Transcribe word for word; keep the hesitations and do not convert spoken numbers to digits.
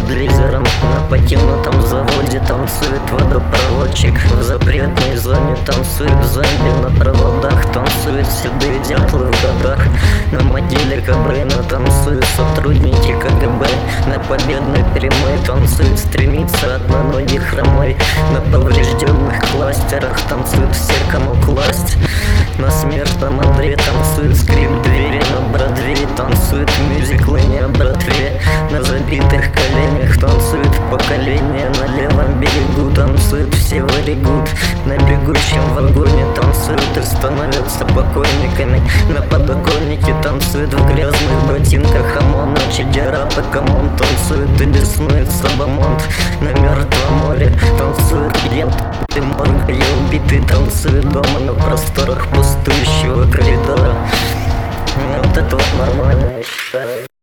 ленд-лизером. На покинутом заводе танцует водопроводчик. В запретной зоне танцует зомби на проводах. Танцуют седые дятлы в годах. На могиле Кобрейна танцуют сотрудники КГБ. На победной прямой танцует стремится одноногий хромой. На поврежденных кластерах танцуют все, кому класть. На смертном одре танцует скрип двери. На Бродвее танцуют мюзиклы не о братве. На забитых коленях танцует поколение. На левом берегу танцуют все варигут. На бегущем вагоне танцуют и становятся покойниками. На подоконнике танцуют в грязных ботинках ОМОН. На Чидерапа Камон танцует и беснует Сабамонт. На мертвом море танцует клиент и морга. И убитый танцует дома на просторах пустующего коридора. Вот это вот нормально, я считаю.